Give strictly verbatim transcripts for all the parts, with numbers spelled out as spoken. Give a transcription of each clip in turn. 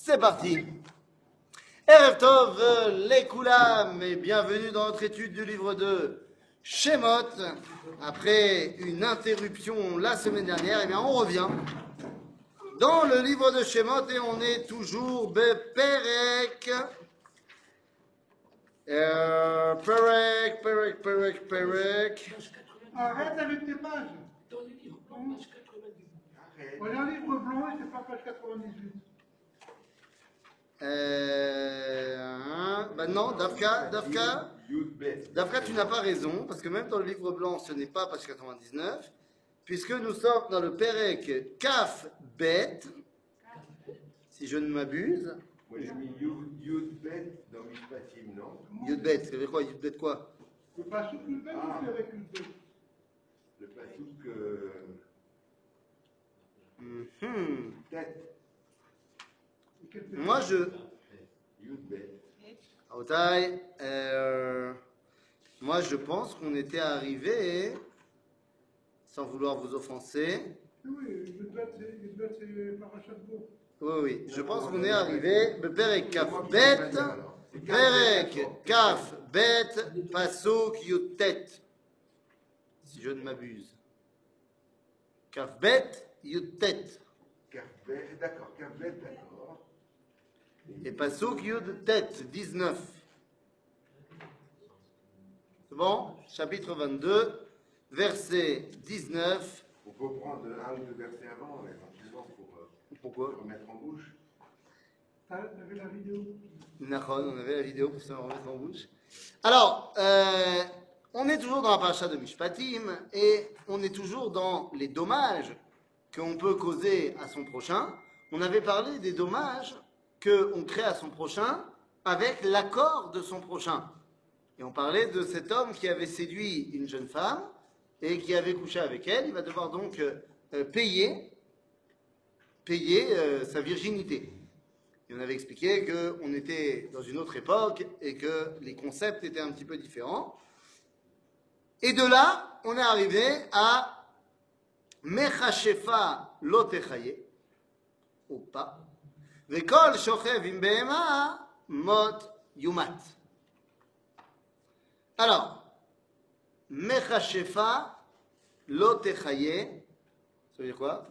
C'est parti. Erev Tov, les Koulam, et bienvenue dans notre étude du livre de Shemot. Après une interruption la semaine dernière, eh bien on revient dans le livre de Shemot et on est toujours Beperek. Euh, Perek, Perek, Perek, Perek. Arrête avec tes pages. Dans le livre blanc, page quatre-vingt-dix-huit. On est en livre blanc et c'est pas page quatre-vingt-dix-huit. Euh, hein, bah non, Davka, Davka, Davka, tu n'as pas raison, parce que même dans le livre blanc, ce n'est pas page quatre-vingt-dix-neuf, puisque nous sommes dans le Perek Kaf Bet, si je ne m'abuse. Moi j'ai mis Yud, Yud Bet dans Mishpatim, non? Yud Bet, ça veut dire quoi? Yud Bet quoi? Le pasouk Yud Bet ou le Perek Yud Bet? Le pasouk euh... Mm-hmm. Tête. Moi je. Yud Bet. Aotai, euh, moi je pense qu'on était arrivé, sans vouloir vous offenser. Oui, Yud Bet c'est Parashat Bo. Oui, oui, je pense qu'on est arrivé. Perek Kaf Bet, Perek Kaf Bet, Pasuk Yutet. Si je ne m'abuse. Kaf Bet, Yutet. Kafbet, d'accord, Kafbet, d'accord. Et Pasuk Yutet, dix-neuf. C'est bon? Chapitre vingt-deux, verset dix-neuf. On peut prendre un ou deux versets avant, éventuellement, pour euh, Pourquoi? remettre en bouche. T'avais la vidéo? On avait la vidéo pour se remettre en bouche. Alors, euh, on est toujours dans la paracha de Mishpatim et on est toujours dans les dommages qu'on peut causer à son prochain. On avait parlé des dommages qu'on crée à son prochain avec l'accord de son prochain. Et on parlait de cet homme qui avait séduit une jeune femme et qui avait couché avec elle. Il va devoir donc euh, payer, payer euh, sa virginité. Et on avait expliqué qu'on était dans une autre époque et que les concepts étaient un petit peu différents. Et de là, on est arrivé à Mechashefa lotechaye, ou pas, Vekol shochev im behema mot yumat. Alors, Mechashefa lotechaye, ça veut dire quoi?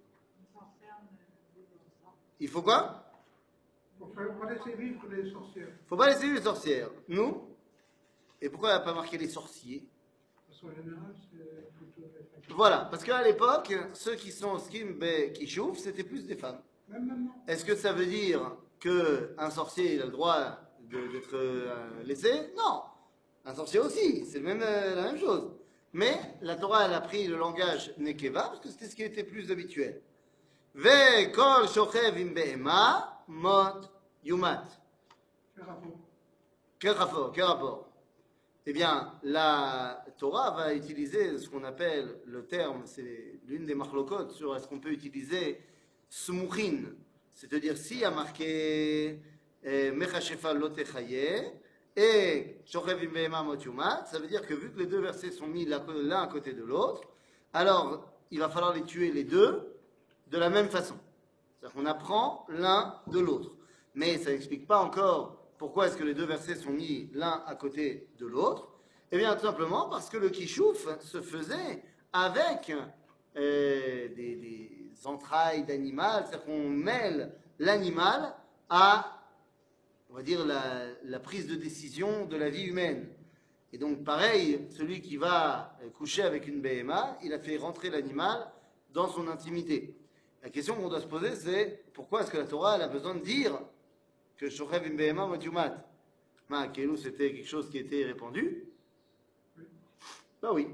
Il faut quoi? Il ne faut pas laisser vivre les sorcières. Il ne faut pas laisser vivre les sorcières. Nous? Et pourquoi elle n'a pas marqué les sorciers? Parce qu'en général, c'est plutôt des... Voilà, parce qu'à l'époque, ceux qui sont skim qui chauffent, c'était plus des femmes. Même maintenant. Est-ce que ça veut dire qu'un sorcier il a le droit d'être euh, laissé? Non. Un sorcier aussi, c'est même, euh, la même chose. Mais la Torah, elle a pris le langage nekeva, parce que c'était ce qui était plus habituel. Ve kol shochev im behema mot yumat. Quel rapport? Quel rapport? Quel rapport? Eh bien, la Torah va utiliser ce qu'on appelle le terme, c'est l'une des marlocotes sur est-ce qu'on peut utiliser smuchin, c'est-à-dire s'il y a marqué mechashefa lotechaye et shochev im behema mot yumat, ça veut dire que vu que les deux versets sont mis l'un à côté de l'autre, alors il va falloir les tuer les deux de la même façon. C'est-à-dire qu'on apprend l'un de l'autre. Mais ça n'explique pas encore pourquoi est-ce que les deux versets sont mis l'un à côté de l'autre. Eh bien, tout simplement parce que le kishouf se faisait avec euh, des, des entrailles d'animal, c'est-à-dire qu'on mêle l'animal à, on va dire, la, la prise de décision de la vie humaine. Et donc, pareil, celui qui va coucher avec une béhéma, il a fait rentrer l'animal dans son intimité. La question qu'on doit se poser, c'est pourquoi est-ce que la Torah elle a besoin de dire que shochev im behema mot yumat? Ma, Kelou, c'était quelque chose qui était répandu? Bah oui.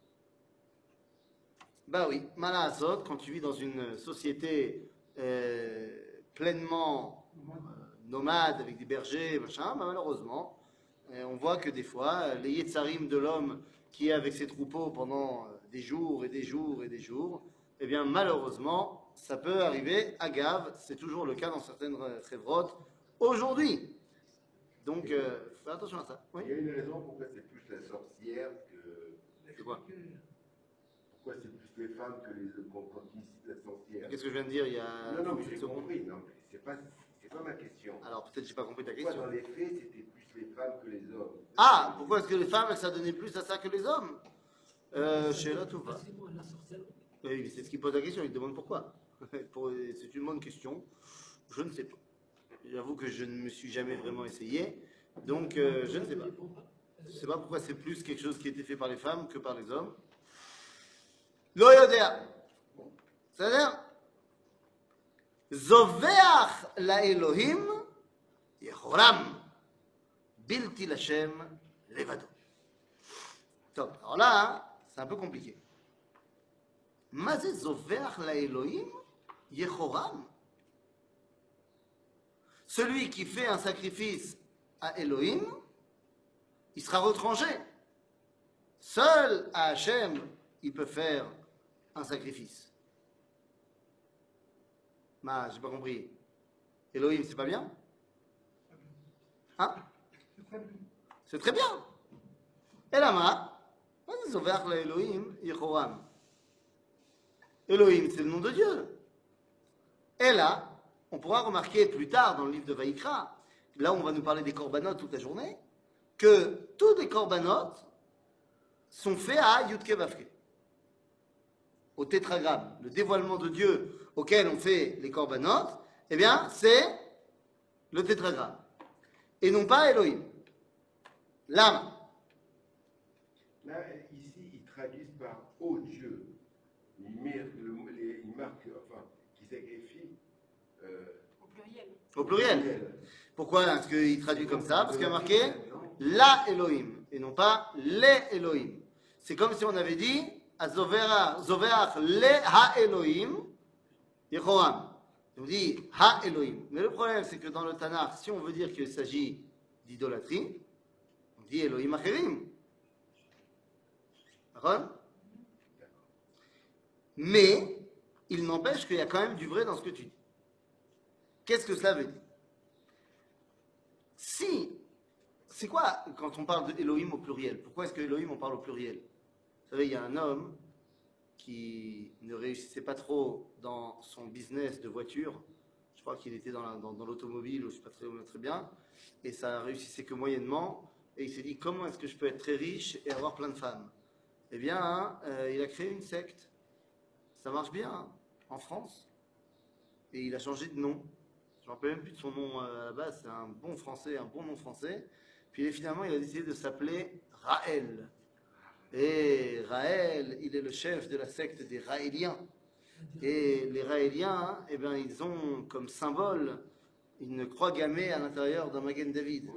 Bah oui. Malazot, quand tu vis dans une société euh, pleinement euh, nomade, avec des bergers, machin, bah malheureusement, euh, on voit que des fois, les yetzarim de l'homme qui est avec ses troupeaux pendant des jours et des jours et des jours, eh bien malheureusement, ça peut arriver à Gav, c'est toujours le cas dans certaines chevrotes aujourd'hui. Donc, euh, fais attention à ça. Oui. Il y a une raison pourquoi c'est plus la sorcière que... C'est quoi? Pourquoi c'est plus les femmes que les quand ils citent la sorcière? Qu'est-ce que je viens de dire il y a... Non, non, mais j'ai compris. Non, mais c'est pas, c'est C'est pas ma question. Alors peut-être j'ai pas compris ta Pourquoi question. dans les faits, c'était plus les femmes que les hommes? Ah, pourquoi est-ce que les femmes, elles s'adonnaient plus à ça que les hommes euh, Chez là, tout va. Oui, c'est ce qui pose la question, il demande pourquoi. Pour- C'est une bonne question, je ne sais pas. J'avoue que je ne me suis jamais vraiment essayé, donc euh, je ne sais pas. Je ne sais pas pourquoi c'est plus quelque chose qui a été fait par les femmes que par les hommes. Lo yodea. C'est-à-dire, Zoveach la Elohim Yehoram Bilti Lashem Levado. Top. Alors là, c'est un peu compliqué. Mazé Zoveach la Elohim Yehoram. Celui qui fait un sacrifice à Elohim, il sera retranché. Seul à Hachem, il peut faire un sacrifice. Ma, j'ai pas compris. Elohim, c'est pas bien? Hein? C'est très bien. Et là, ma, vas-y, Zoveach la Elohim Yehoram. Elohim, c'est le nom de Dieu. Et là, on pourra remarquer plus tard dans le livre de Vaïkra, là où on va nous parler des corbanotes toute la journée, que tous les corbanotes sont faits à Yudke Vavke, au tétragramme. Le dévoilement de Dieu auquel on fait les corbanotes, eh bien, c'est le tétragramme. Et non pas Elohim. L'âme. Là, ici, ils traduisent par « Oh Dieu ». Ils marquent, les, ils marquent enfin, qui sacrifient euh, Au pluriel. Au pluriel. Pourquoi est-ce qu'il traduit comme ça? Parce qu'il y a marqué la Elohim et non pas les Elohim. C'est comme si on avait dit Zoveach le ha Elohim Yehoram. On dit ha Elohim. Mais le problème, c'est que dans le Tanakh, si on veut dire qu'il s'agit d'idolâtrie, on dit Elohim Acherim. D'accord? Mais il n'empêche qu'il y a quand même du vrai dans ce que tu dis. Qu'est-ce que cela veut dire? Si, c'est quoi quand on parle d'Elohim au pluriel? Pourquoi est-ce que Elohim on parle au pluriel? Vous savez, il y a un homme qui ne réussissait pas trop dans son business de voiture. Je crois qu'il était dans, la, dans, dans l'automobile, je ne sais pas très, très bien, et ça réussissait que moyennement. Et il s'est dit, comment est-ce que je peux être très riche et avoir plein de femmes? Eh bien, hein, euh, il a créé une secte. Ça marche bien hein, en France. Et il a changé de nom. Je ne me rappelle même plus de son nom à la base. C'est un bon français, un bon nom français. Puis finalement, il a décidé de s'appeler Raël. Et Raël, il est le chef de la secte des Raéliens. Et les Raéliens, eh bien, ils ont comme symbole une croix gammée à l'intérieur d'un Magen David.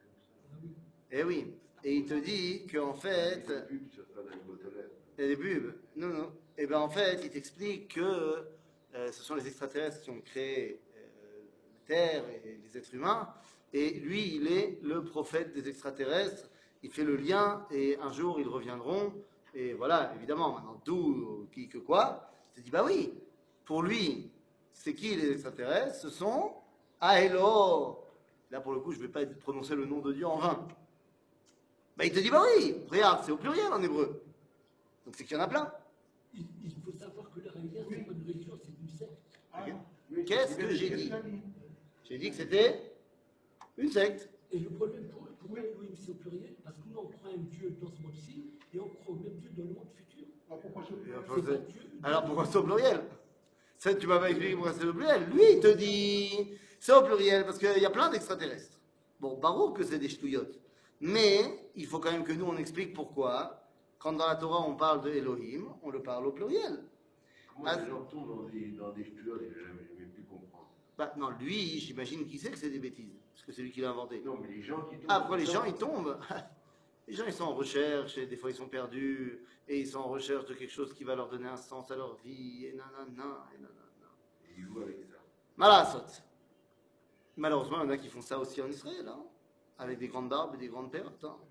Eh oui. Et il te dit qu'en fait... Il y a des pubs. Non, non. Et bien en fait, il t'explique que euh, ce sont les extraterrestres qui ont créé euh, la Terre et les êtres humains. Et lui, il est le prophète des extraterrestres. Il fait le lien et un jour, ils reviendront. Et voilà, évidemment, maintenant, d'où, qui, que quoi. Il te dit, bah oui, pour lui, c'est qui les extraterrestres? Ce sont Aelo. Là, pour le coup, je ne vais pas prononcer le nom de Dieu en vain. Bah, il te dit, bah oui, regarde, c'est au pluriel en hébreu. Donc c'est qu'il y en a plein. Il, il faut savoir que la religion, c'est pas une religion, c'est une secte. Ah, Qu'est-ce que j'ai dit? J'ai dit que c'était une secte. Et le problème, pour, pourquoi Elohim c'est au pluriel? Parce que nous, on croit un Dieu dans ce monde-ci et on croit au même Dieu dans le monde futur. ah, pourquoi c'est au pluriel? C'est pas Dieu. Alors pourquoi c'est au pluriel? Ça, tu m'as pas expliqué pourquoi c'est au pluriel. Lui, il te dit c'est au pluriel parce qu'il y a plein d'extraterrestres. Bon, baroque que c'est des ch'touillottes. Mais il faut quand même que nous, on explique pourquoi. Quand dans la Torah on parle de Elohim, on le parle au pluriel. Comment ah, les gens tombent dans des, dans des ch'touillottes, je n'ai jamais pu comprendre. Bah, non, lui, j'imagine qu'il sait que c'est des bêtises, parce que c'est lui qui l'a inventé. Non, mais les gens qui tombent... Ah, pourquoi les gens, ils tombent? Les gens, ils sont en recherche, et des fois, ils sont perdus, et ils sont en recherche de quelque chose qui va leur donner un sens à leur vie, et nanana, et nanana. Et ils jouent avec ça. Malasot. Malheureusement, il y en a qui font ça aussi en Israël, hein, avec des grandes barbes et des grandes pertes. Hein.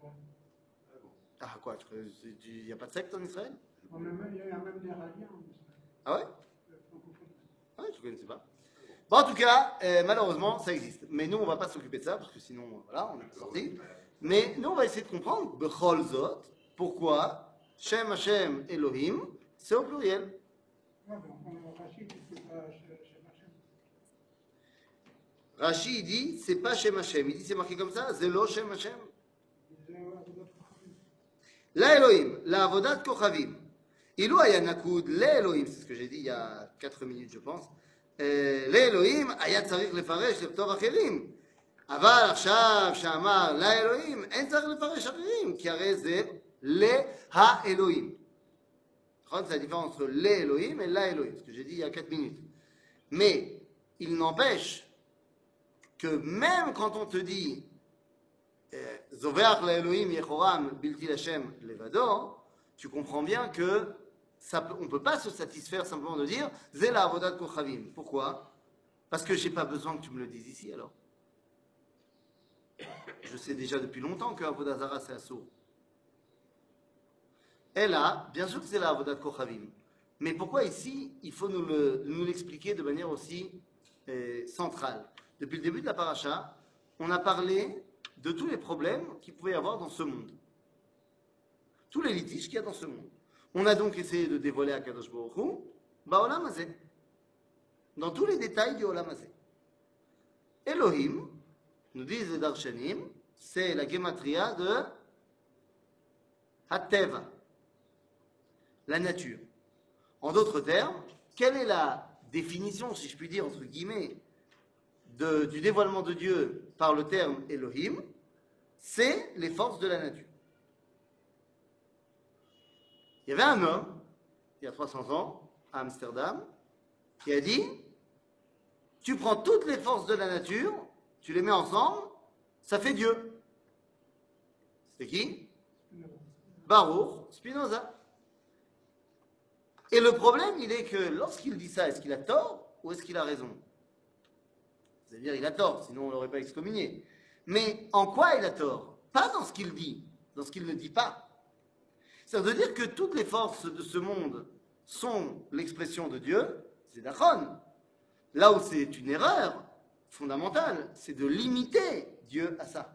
Ah quoi, il n'y a pas de secte en Israël? Il y a même des radiens en Israël. Ah ouais? Ah ouais, je ne connaissais pas. Bon, en tout cas, euh, malheureusement, ça existe. Mais nous, on ne va pas s'occuper de ça, parce que sinon, voilà, on est sorti. Mais nous, on va essayer de comprendre, Bechol Zot, pourquoi Shem Hashem Elohim, c'est au pluriel. Ouais, donc on va Rachid, c'est pas Shem Hashem. Rashi il dit, c'est pas Shem Hashem. Il dit, c'est marqué comme ça, Zelo Shem Hashem. La Elohim, la Avodat Kochavim. Ilou aya nakud le Elohim, c'est ce que j'ai dit il y a quatre minutes, je pense. Le Elohim, aya tzarich lefaresh leptor acherim. אבל עכשיו שאמר לאלוהים, אין צריך לפרש אחרים, כי הרי זה להאלוהים. נכון? C'est la différence entre l'élohim et l'aélohim, ce que j'ai dit il y a quatre minutes. Mais il n'empêche que même quand on te dit Zoveach l'aélohim yechoram bilti l'Hashem levado, tu comprends bien que ça peut, on ne peut pas se satisfaire simplement de dire Zé la avodat kochavim. Pourquoi? Parce que je n'ai pas besoin que tu me le dises ici alors. Je sais déjà depuis longtemps que Avodah Zara c'est assourd. Et là, bien sûr que c'est la Avodat Kochavim. Mais pourquoi ici, il faut nous, le, nous l'expliquer de manière aussi euh, centrale? Depuis le début de la paracha, on a parlé de tous les problèmes qu'il pouvait y avoir dans ce monde. Tous les litiges qu'il y a dans ce monde. On a donc essayé de dévoiler à Kadosh Baruch Hu, Ba'olam Hazeh. Dans tous les détails du Olam Hazeh. Elohim, nous disent les Darshanim, c'est la gematria de Hateva, la nature. En d'autres termes, quelle est la définition, si je puis dire, entre guillemets, de, du dévoilement de Dieu par le terme Elohim? C'est les forces de la nature. Il y avait un homme, il y a trois cents ans, à Amsterdam, qui a dit, tu prends toutes les forces de la nature, tu les mets ensemble, ça fait Dieu. C'est qui? Baruch Spinoza. Et le problème, il est que lorsqu'il dit ça, est-ce qu'il a tort ou est-ce qu'il a raison? C'est-à-dire, il a tort, sinon on ne l'aurait pas excommunié. Mais en quoi il a tort? Pas dans ce qu'il dit, dans ce qu'il ne dit pas. Ça veut dire que toutes les forces de ce monde sont l'expression de Dieu, c'est d'Achon. Là où c'est une erreur fondamentale, c'est de limiter Dieu à ça.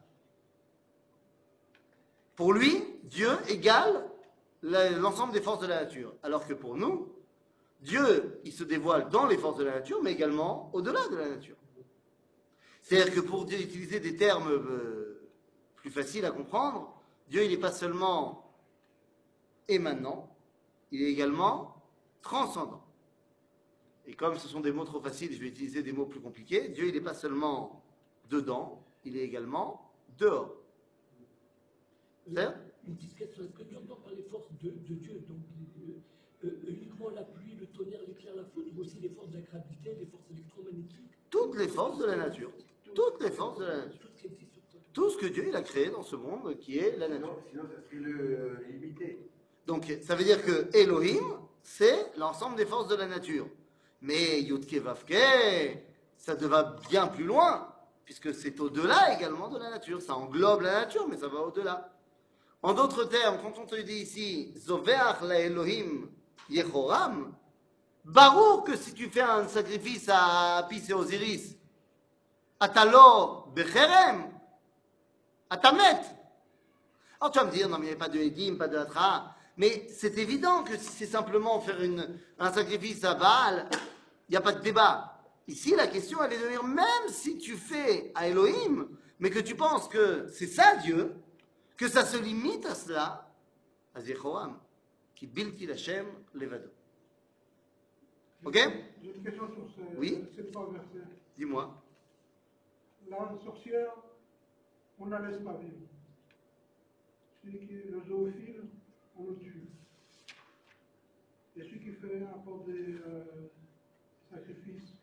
Pour lui, Dieu égale l'ensemble des forces de la nature. Alors que pour nous, Dieu, il se dévoile dans les forces de la nature, mais également au-delà de la nature. C'est-à-dire que pour utiliser des termes euh, plus faciles à comprendre, Dieu, il n'est pas seulement émanant, il est également transcendant. Et comme ce sont des mots trop faciles, je vais utiliser des mots plus compliqués. Dieu, il n'est pas seulement dedans, il est également dehors. C'est une disquette sur ce que tu entends par les forces de, de Dieu, donc euh, euh, uniquement la pluie, le tonnerre, l'éclair, la foudre, mais aussi les forces de la gravité, les forces électromagnétiques. Toutes les forces de la nature. Toutes les forces de la nature. Tout ce que Dieu il a créé dans ce monde qui est la nature. Sinon, sinon ça serait le euh, limité. Donc, ça veut dire que Elohim, c'est l'ensemble des forces de la nature. Mais Yudke Vavke, ça va bien plus loin, puisque c'est au-delà également de la nature. Ça englobe la nature, mais ça va au-delà. En d'autres termes, quand on te dit ici, Zoveach la Elohim Yehoram, Baruch que si tu fais un sacrifice à Apis et Osiris, Atalo Becherem, Atamet. Alors tu vas me dire, non mais il n'y a pas de Edim, pas de Hatra. Mais c'est évident que si c'est simplement faire une, un sacrifice à Baal, il n'y a pas de débat. Ici, la question, elle est de dire, même si tu fais à Elohim, mais que tu penses que c'est ça Dieu, que ça se limite à cela, à Zechoam, qui bilti l'Hashem levado. Ok? J'ai une question sur ces, oui? ces trois versets. Dis-moi. La sorcière, on ne la laisse pas vivre. Celui qui est le zoophile, on le tue. Et celui qui fait apporter des euh, sacrifices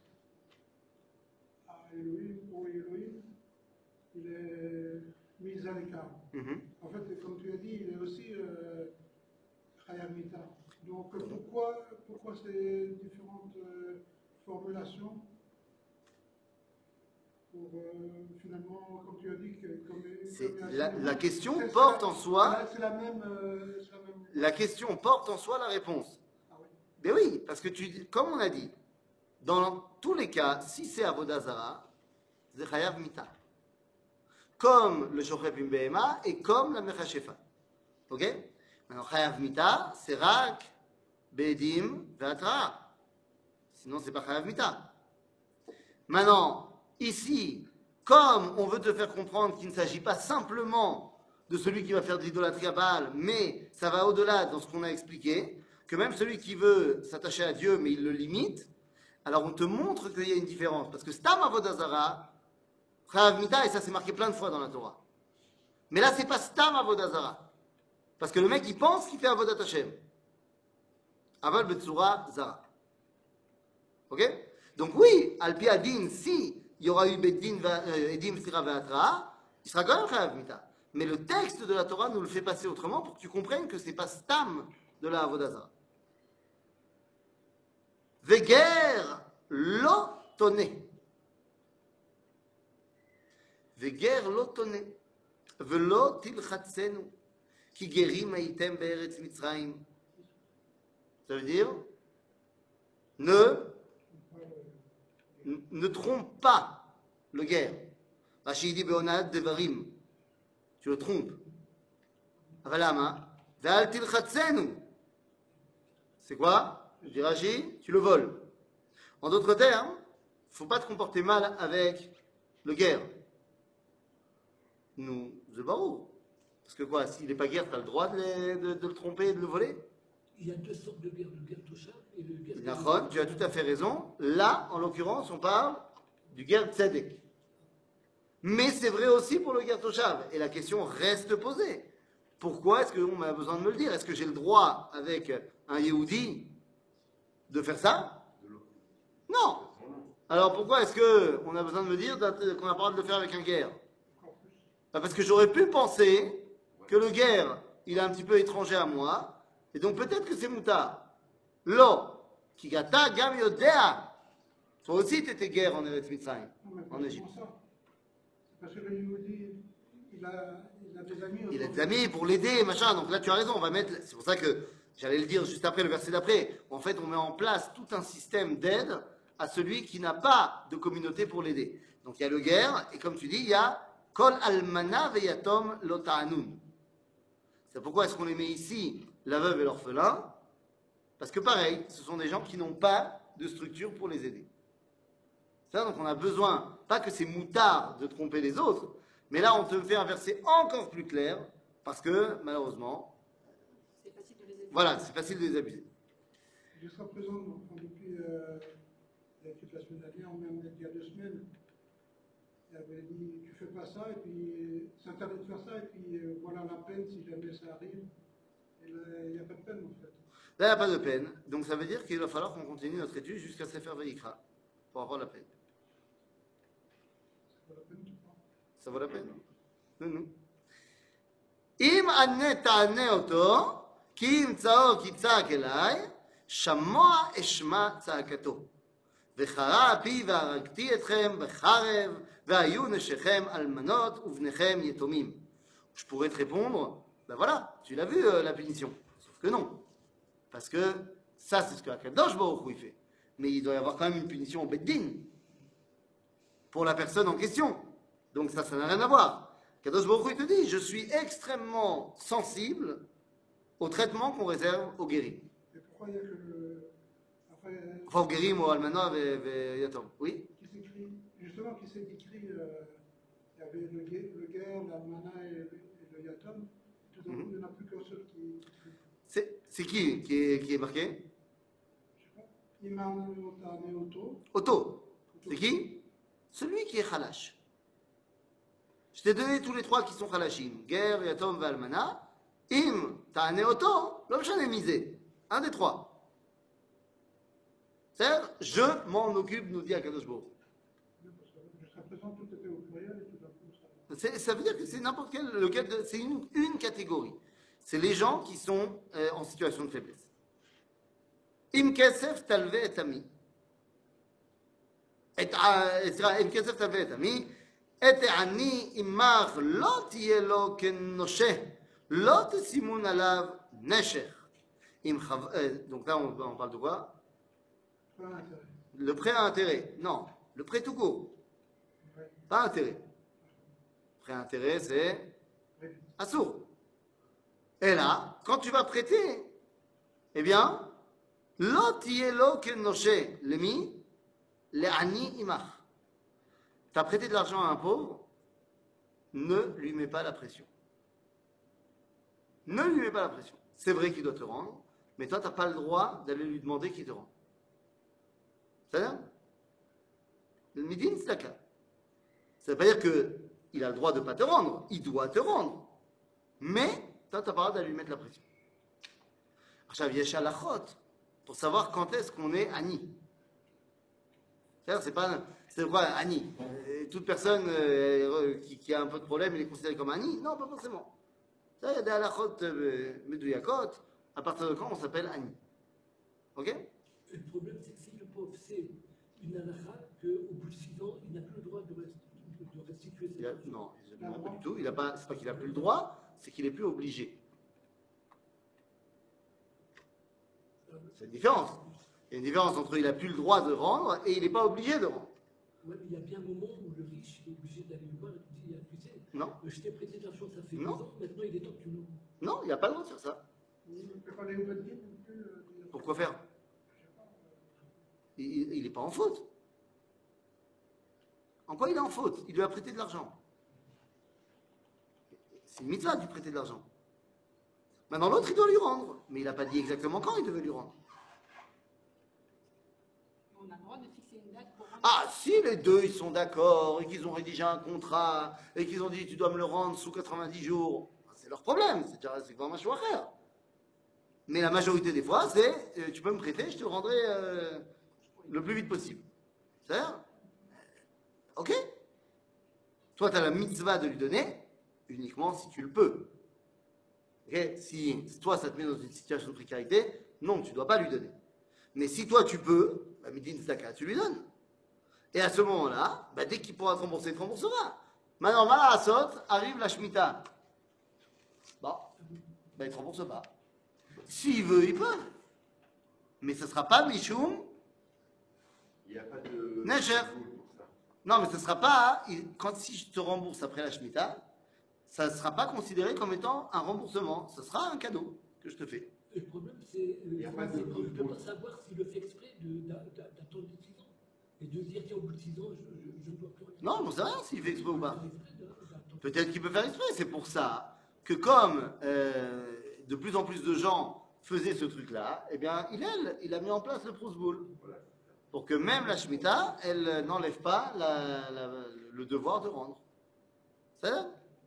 à Elohim, pour Elohim, il est mis à l'écart. Mm-hmm. En fait, comme tu as dit, il est aussi Chayav Mita. Donc pourquoi, pourquoi ces différentes euh, formulations pour euh, finalement, comme tu as dit, que, comme, comme la, la question porte en soi. C'est la même. Euh, la, même... la question porte en soi la réponse. Ah oui. Mais oui, parce que tu, comme on a dit, dans tous les cas, si c'est Avodah Zara, c'est Chayav Mita. Comme le Shocheh Bim Behema et comme la Mechashefa. Ok? Maintenant, Chayav Mita, c'est Rak, Bedim, Ve'atra. Sinon, c'est pas Chayav Mita. Maintenant, ici, comme on veut te faire comprendre qu'il ne s'agit pas simplement de celui qui va faire de l'idolâtrie à Baal, mais ça va au-delà dans ce qu'on a expliqué, que même celui qui veut s'attacher à Dieu, mais il le limite, alors on te montre qu'il y a une différence. Parce que Stam Avodah Zara, Chayav Mita, et ça c'est marqué plein de fois dans la Torah. Mais là, c'est pas Stam Avodah Zara. Parce que le mec, il pense qu'il fait Avodat Hashem. Aval Betsura Zara. Ok? Donc oui, Alpi Adin, si il y aura eu Beddin, Edim, Sira, Ve'atra, il sera quand même Chayav Mita. Mais le texte de la Torah nous le fait passer autrement pour que tu comprennes que c'est pas Stam de la Avodah Zara. Veger lo toné. Veger lo toné. Velo tilchatsenu. Ki gerim aitem be'eretz Mitzrayim. Ça veut dire ne, ne trompe pas le guerre. Rashi dit be'onad devarim. Tu le trompes. Avalama. Ve'al tilchatsenu. C'est quoi? Je dis Rashi, tu le voles. En d'autres termes, il ne faut pas te comporter mal avec le guerre. Nous, the barou. Parce que quoi, s'il n'est pas guerre, tu as le droit de, les, de, de le tromper et de le voler? Il y a deux sortes de guerre, le guerre Toshav et le guerre... Nachon, tu as tout à fait raison. Là, en l'occurrence, on parle du guerre Tzedek. Mais c'est vrai aussi pour le guerre Toshav. Et la question reste posée. Pourquoi est-ce qu'on a besoin de me le dire? Est-ce que j'ai le droit, avec un Yehudi, de faire ça? Non. Alors pourquoi est-ce qu'on a besoin de me dire qu'on a le droit de le faire avec un guerre? Parce que j'aurais pu penser que le guerre, il est un petit peu étranger à moi, et donc peut-être que c'est moutard. Lo, kigata gam yodea. Toi aussi, tu étais guerre en Eretz Mitzrayim, en Égypte. Parce que le Yehudi, il a, il a des amis. Il a des amis pour l'aider, machin. Donc là, tu as raison, on va mettre. C'est pour ça que j'allais le dire juste après, le verset d'après. En fait, on met en place tout un système d'aide à celui qui n'a pas de communauté pour l'aider. Donc il y a le guerre, et comme tu dis, il y a Kol almana veyatom lo ta'anun. C'est pourquoi est-ce qu'on les met ici, la veuve et l'orphelin? Parce que pareil, ce sont des gens qui n'ont pas de structure pour les aider. Ça, donc on a besoin, pas que c'est moutard de tromper les autres, mais là on te fait un verset encore plus clair, parce que malheureusement, c'est facile de les abuser. Voilà, c'est facile de les abuser. Jusqu'à présent, enfin, depuis euh, toute la semaine dernière, même il y a deux semaines, il avait dit tu fais pas ça, et puis c'est interdit de faire ça, et puis euh, voilà la peine si jamais ça arrive. Et là, il n'y a pas de peine en fait. Là, il n'y a pas de peine, donc ça veut dire qu'il va falloir qu'on continue notre étude jusqu'à Sefer Vayikra, pour avoir la peine. Ça vaut la peine, tu crois? Ça vaut la peine? Non, non. Im ane ta'ane oto, ki imtsao ki tzak elai, shamoa eshma tzakato. וחרה אפי והרגתי אתכם בחרב, והיו נשיכם אלמנות ובניכם יתומים. Je pourrais te répondre, ben voilà, tu l'as vu euh, la punition. Sauf que non. Parce que ça, c'est ce que Akadosh Baruch Hu fait. Mais il doit y avoir quand même une punition au Beddin pour la personne en question. Donc ça, ça n'a rien à voir. Akadosh Baruch Hu te dit, je suis extrêmement sensible au traitement qu'on réserve aux guéris. Et pourquoi il n'y a que le. Après, Enfin, aux guéris, aux almanah et yatom. Oui? qui s'écrit, justement, qui s'est écrit, euh, il y avait le, gué- le guerre, l'almanah et, le- et le yatom. Tout d'un coup, il n'y en a plus qu'un seul qui. C'est c'est qui qui est, qui est marqué? Je sais pas. Imam Otane Oto. Otto. C'est qui? Celui qui est khalash. Je t'ai donné tous les trois qui sont khalashim. Guerre, yatom, almanah. Im, ta'ane Otto, l'homme j'en ai misé. Un des trois. C'est-à-dire, je m'en occupe, nous dit Akadosh Baruch Hu. Parce que jusqu'à présent, tout était au pluriel et tout d'un coup, ça. C'est- Ça veut dire que c'est n'importe quel, lequel de- c'est une, une catégorie. C'est les gens qui sont euh, en situation de faiblesse. Im kesef talve et ami. Et im kesef talve et ami. Et ani imach lo tiye lo kenoshe. Lo tesimun alav nesher. Im chav- euh, Donc là, on, on parle de quoi? Pas d'intérêt. Le prêt à intérêt. Non, le prêt tout court. Ouais. Pas intérêt. Prêt à intérêt, c'est Ouais. assourd. Et là, quand tu vas prêter, eh bien, lo tielo ken noshe, lemi, le ani imach. tu as prêté de l'argent à un pauvre, ne lui mets pas la pression. Ne lui mets pas la pression. C'est vrai qu'il doit te rendre, mais toi, tu n'as pas le droit d'aller lui demander qu'il te rende. C'est-à-dire, le midin, c'est la cas. Ça ne veut pas dire qu'il a le droit de ne pas te rendre, il doit te rendre. Mais, toi, tu n'as pas le droit d'aller lui mettre la pression. Alors, il y a halachot pour savoir quand est-ce qu'on est Ani. C'est-à-dire, c'est pas. C'est quoi Ani? Toute personne euh, qui, qui a un peu de problème, elle est considérée comme Ani? Non, pas forcément. Ça, il y a des halachot meduyakot, à partir de quand on s'appelle Ani. Ok? Le problème, c'est que si le pauvre, c'est une halakha, qu'au bout de six ans, il n'a plus le droit de, rest, de restituer cette Il a, argent. non, non, pas du tout. Il a pas, c'est pas qu'il n'a plus le droit, c'est qu'il n'est plus obligé. C'est une différence. Il y a une différence entre il n'a plus le droit de rendre et il n'est pas obligé de rendre. Ouais, il y a bien un moment où le riche il est obligé d'aller le voir et il dit, tu sais, Non. je t'ai prêté de l'argent, ça fait Non. dix ans, maintenant il est temps que tu nous... Non, il n'a pas le droit de faire ça. Il ne peut pas les ouvrir non plus. euh, Pourquoi faire? Il n'est pas en faute. En quoi il est en faute? Il lui a prêté de l'argent. C'est une mitzvah de lui prêter de l'argent. Maintenant, l'autre, il doit lui rendre. Mais il n'a pas dit exactement quand il devait lui rendre. On a le droit de fixer une date pour rendre. Ah, si les deux, ils sont d'accord et qu'ils ont rédigé un contrat et qu'ils ont dit tu dois me le rendre sous quatre-vingt-dix jours, c'est leur problème. C'est déjà c'est vraiment un choix à faire. Mais la majorité des fois, c'est euh, tu peux me prêter, je te le rendrai euh, le plus vite possible. C'est-à-dire, ok? Toi, tu as la mitzvah de lui donner uniquement si tu le peux. Okay? Si toi, ça te met dans une situation de précarité, non, tu ne dois pas lui donner. Mais si toi, tu peux, bah, midin tzedaka, tu lui donnes. Et à ce moment-là, bah, dès qu'il pourra te rembourser, il te remboursera. Maintenant, voilà, à Sot, arrive la Shemitah. Bon, bah, il ne te rembourse pas. S'il veut, il peut. Mais ce ne sera pas Mishum. Il n'y a pas de Neger. pour ça. Non, mais ce ne sera pas. Quand si je te rembourse après la Shemitah, ça ne sera pas considéré comme étant un remboursement. Ce sera un cadeau que je te fais. Le problème, c'est y a euh, pas de c'est qu'on ne peut clause. pas savoir s'il le fait exprès de- d'a- d'a- d'attendre six ans. Et de dire qu'au bout de six ans, je je- je ne dois plus rien. Non, on ne sait rien s'il fait exprès ou pas. Il fait exprès de- d'attendre. Peut-être qu'il peut faire exprès. C'est pour ça que comme euh, de plus en plus de gens faisaient ce truc-là, eh bien, Hillel, il a mis en place le prosboul. Pour que même la Shemitah, elle n'enlève pas la- la- le devoir de rendre. C'est ça?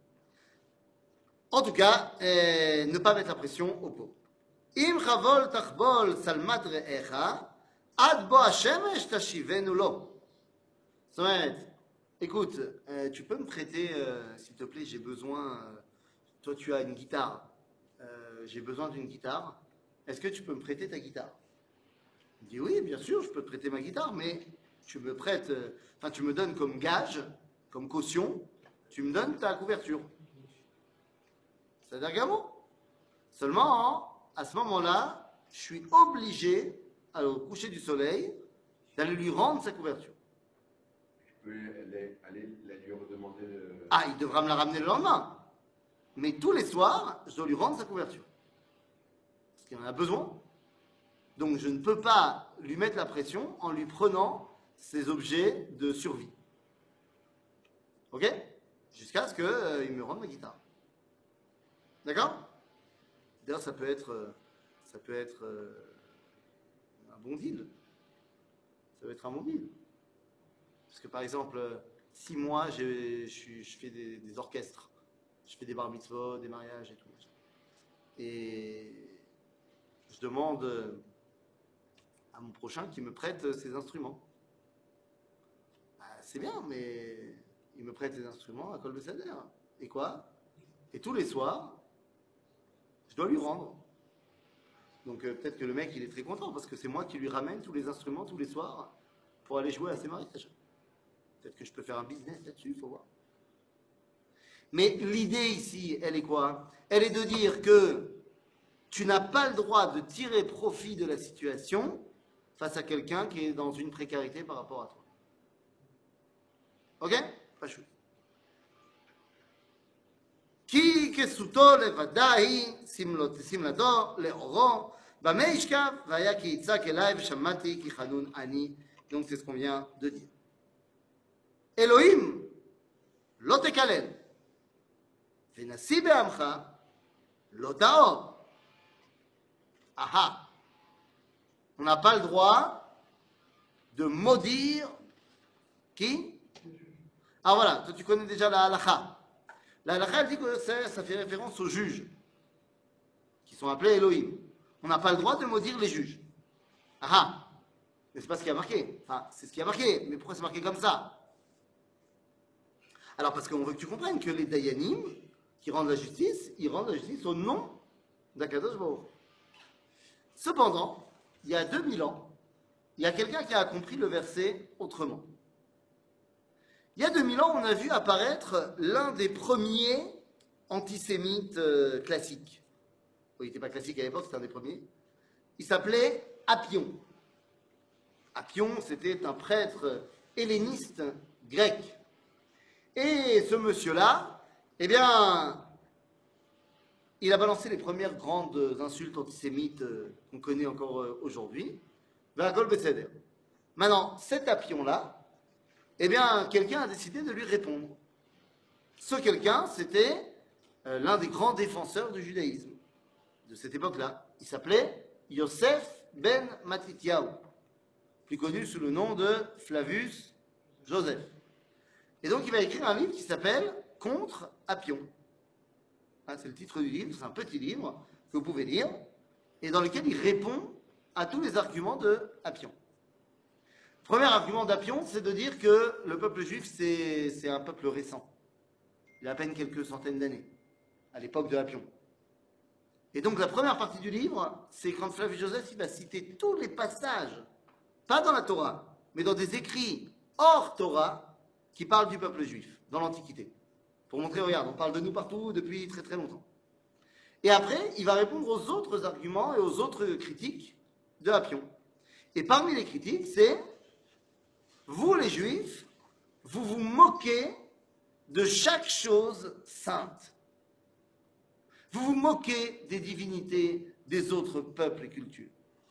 En tout cas, euh, ne pas mettre la pression au pauvre. Im chavol tachbol salmat re'echa, ad bo hashemesh tashivenu lo. Somet, écoute, euh, tu peux me prêter, euh, s'il te plaît, j'ai besoin, euh, toi tu as une guitare, euh, j'ai besoin d'une guitare, est-ce que tu peux me prêter ta guitare? Il dit oui, bien sûr, je peux te prêter ma guitare, mais tu me prêtes, euh, enfin tu me donnes comme gage, comme caution, tu me donnes ta couverture. C'est-à-dire Gamo. Seulement, hein, à ce moment-là, je suis obligé, au coucher du soleil, d'aller lui rendre sa couverture. Je peux aller, aller la lui redemander. Le... Ah, il devra me la ramener le lendemain. Mais tous les soirs, je dois lui rendre sa couverture. Parce qu'il en a besoin. Donc je ne peux pas lui mettre la pression en lui prenant ses objets de survie. Ok? Jusqu'à ce qu'il euh, me rende ma guitare. D'accord? D'ailleurs, ça peut être, euh, ça peut être euh, un bon deal. Ça peut être un bon deal. Parce que par exemple, euh, si moi j'ai- je, suis- je fais des, des orchestres, je fais des bar mitzvot, des mariages et tout, et je demande euh, à mon prochain qui me prête euh, ses instruments. Bah, c'est bien, mais il me prête ses instruments à Kol Beseder. Et quoi? Et tous les soirs, je dois lui rendre. Donc euh, peut-être que le mec il est très content parce que c'est moi qui lui ramène tous les instruments tous les soirs pour aller jouer à ses mariages. Peut-être que je peux faire un business là-dessus, il faut voir. Mais l'idée ici, elle est quoi? Elle est de dire que tu n'as pas le droit de tirer profit de la situation face à quelqu'un qui est dans une précarité par rapport à toi. Ok? Pas chou. כי כסותו לבדה היא שמלתו לאורו במה ישכב והיה כי יצעק אליי ושמעתי כי חנון אני. Donc c'est ce qu'on vient de dire. Elohim, lo tekalel. Venasi be'amcha, lo ta'or. Aha. On n'a pas le droit de maudire qui? Ah voilà, toi tu connais déjà la halakha. La halakha, elle dit que ça, ça fait référence aux juges, qui sont appelés Elohim. On n'a pas le droit de maudire les juges. Ah ah. Mais c'est pas ce qui a marqué. Enfin, c'est ce qui a marqué. Mais pourquoi c'est marqué comme ça? Alors parce qu'on veut que tu comprennes que les Dayanim, qui rendent la justice, ils rendent la justice au nom d'Akadosh Baruch Hu. Cependant, il y a deux mille ans, il y a quelqu'un qui a compris le verset autrement. Il y a deux mille ans, on a vu apparaître l'un des premiers antisémites euh, classiques. Oui, il n'était pas classique à l'époque, c'était un des premiers. Il s'appelait Appion. Appion, c'était un prêtre helléniste grec. Et ce monsieur-là, eh bien, il a balancé les premières grandes insultes antisémites euh, qu'on connaît encore euh, aujourd'hui. V'hakol beseder. Maintenant, cet Appion-là, eh bien, quelqu'un a décidé de lui répondre. Ce quelqu'un, c'était euh, l'un des grands défenseurs du judaïsme de cette époque-là. Il s'appelait Yosef ben Matityahu, plus connu sous le nom de Flavius Joseph. Et donc, il va écrire un livre qui s'appelle Contre Appion. Hein, c'est le titre du livre, c'est un petit livre que vous pouvez lire, et dans lequel il répond à tous les arguments de Appion. Premier argument d'Appion, c'est de dire que le peuple juif, c'est, c'est un peuple récent. Il a à peine quelques centaines d'années, à l'époque de Appion. Et donc la première partie du livre, c'est quand Flavius Joseph il va citer tous les passages, pas dans la Torah, mais dans des écrits hors Torah, qui parlent du peuple juif, dans l'Antiquité. Pour montrer, regarde, on parle de nous partout depuis très très longtemps. Et après, il va répondre aux autres arguments et aux autres critiques de Appion. Et parmi les critiques, c'est vous les Juifs, vous vous moquez de chaque chose sainte. Vous vous moquez des divinités des autres peuples et cultures.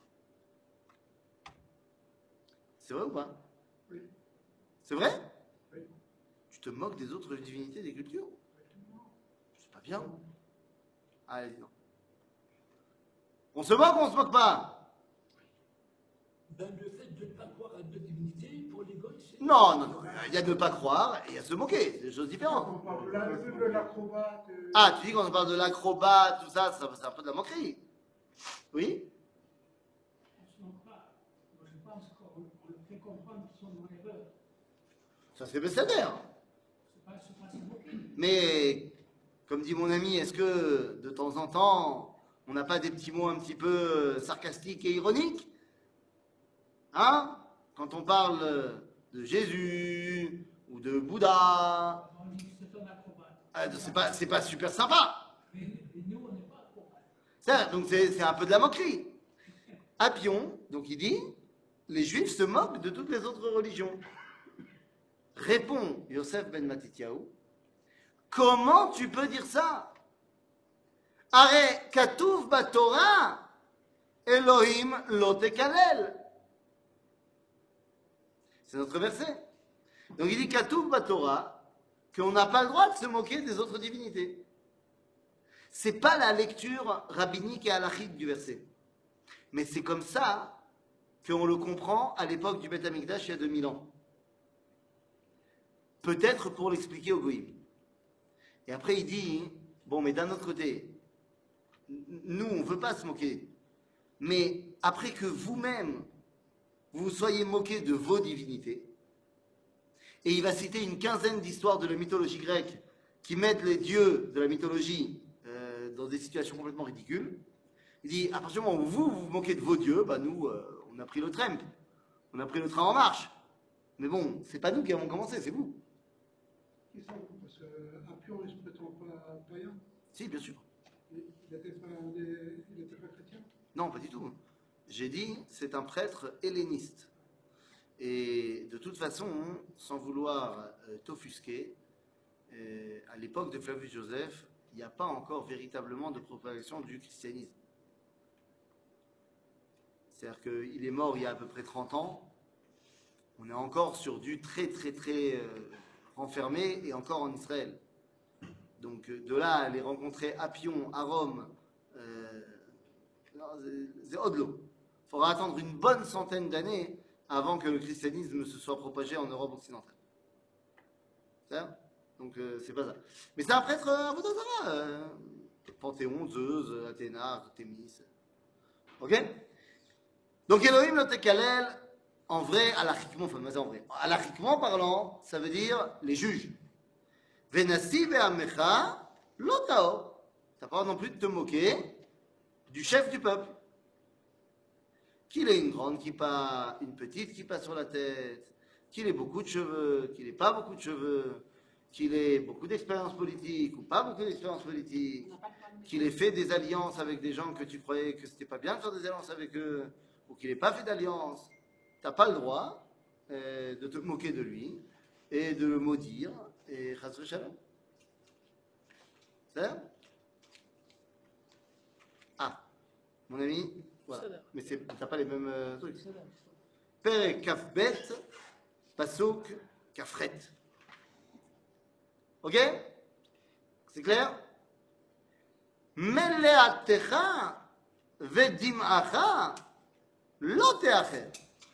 C'est vrai ou pas? Oui. C'est vrai? Oui. Tu te moques des autres divinités des cultures? C'est pas bien. Allez, non. On se moque ou on se moque pas? Ben, le fait de ne pas croire à deux divinités, pour les Goïs, c'est... Non, non, non. Il y a de ne pas croire et il y a se moquer. C'est des choses On différentes. parle là de l'acrobate. euh, Ah, tu dis qu'on parle de l'acrobate, tout ça, ça c'est un peu de la moquerie. Oui? On se moque pas. Moi, je pense qu'on on le fait comprendre qu'ils sont dans l'erreur. Ça c'est bécédaire. C'est pas, c'est pas se moquer. Mais, comme dit mon ami, est-ce que de temps en temps, on n'a pas des petits mots un petit peu sarcastiques et ironiques? Hein? Quand on parle de Jésus ou de Bouddha, On dit que c'est un acrobate. ah, c'est pas, c'est pas super sympa. Mais, mais nous, on n'est pas acrobate. Ça, donc c'est c'est un peu de la moquerie. Appion, donc il dit, les Juifs se moquent de toutes les autres religions. Répond Yosef ben Matityahu, comment tu peux dire ça? Arrête, Katuv Batorah, Elohim lo tekalel. C'est notre verset. Donc il dit Katuv Batorah, qu'on n'a pas le droit de se moquer des autres divinités. C'est pas la lecture rabbinique et halachique du verset. Mais c'est comme ça qu'on le comprend à l'époque du Beth Amikdash il y a deux mille ans. Peut-être pour l'expliquer au Goïm. Et après il dit, bon mais d'un autre côté, nous on ne veut pas se moquer. Mais après que vous-même, vous vous soyez moqué de vos divinités, et il va citer une quinzaine d'histoires de la mythologie grecque qui mettent les dieux de la mythologie euh, dans des situations complètement ridicules. Il dit, à partir du moment où vous vous, vous moquez de vos dieux, bah nous, euh, on a pris le train, on a pris le train en marche. Mais bon, c'est pas nous qui avons commencé, c'est vous. Qui sont Parce qu'Appion, il ne se prétend pas païen. Si, bien sûr. Il n'était pas, des- il était pas chrétien. Non, pas du tout. J'ai dit, c'est un prêtre helléniste. Et de toute façon, sans vouloir euh, t'offusquer, euh, à l'époque de Flavius Joseph, il n'y a pas encore véritablement de propagation du christianisme. C'est-à-dire qu'il est mort il y a à peu près trente ans. On est encore sur du très très très euh, renfermé et encore en Israël. Donc euh, de là à les rencontrer à Pion, à Rome, euh, c'est au-delà. Il faudra attendre une bonne centaine d'années avant que le christianisme se soit propagé en Europe occidentale. C'est ça? Donc euh, c'est pas ça. Mais c'est un prêtre euh, Avodah Zarah, euh, Panthéon, Zeus, Athéna, Artémis. Ok? Donc Elohim le Tekalel, en vrai, alachiquement, enfin, mais en vrai, alachiquement parlant, ça veut dire les juges. Venassi ve'amecha lotao. T'as pas non plus de te moquer du chef du peuple. Qu'il ait une grande kippa, une petite kippa sur la tête, qu'il ait beaucoup de cheveux, qu'il ait pas beaucoup de cheveux, qu'il ait beaucoup d'expérience politique ou pas beaucoup d'expérience politique, qu'il ait fait des alliances avec des gens que tu croyais que c'était pas bien de faire des alliances avec eux, ou qu'il n'ait pas fait d'alliance, t'as pas le droit euh, de te moquer de lui et de le maudire et chas v'shalom. C'est ça? Ah, mon ami, voilà. Mais c'est, t'as pas les mêmes euh, trucs. Perek kafbet, pasuk kafret. Ok? C'est clair? Meleatecha vedim'acha lo te'acher.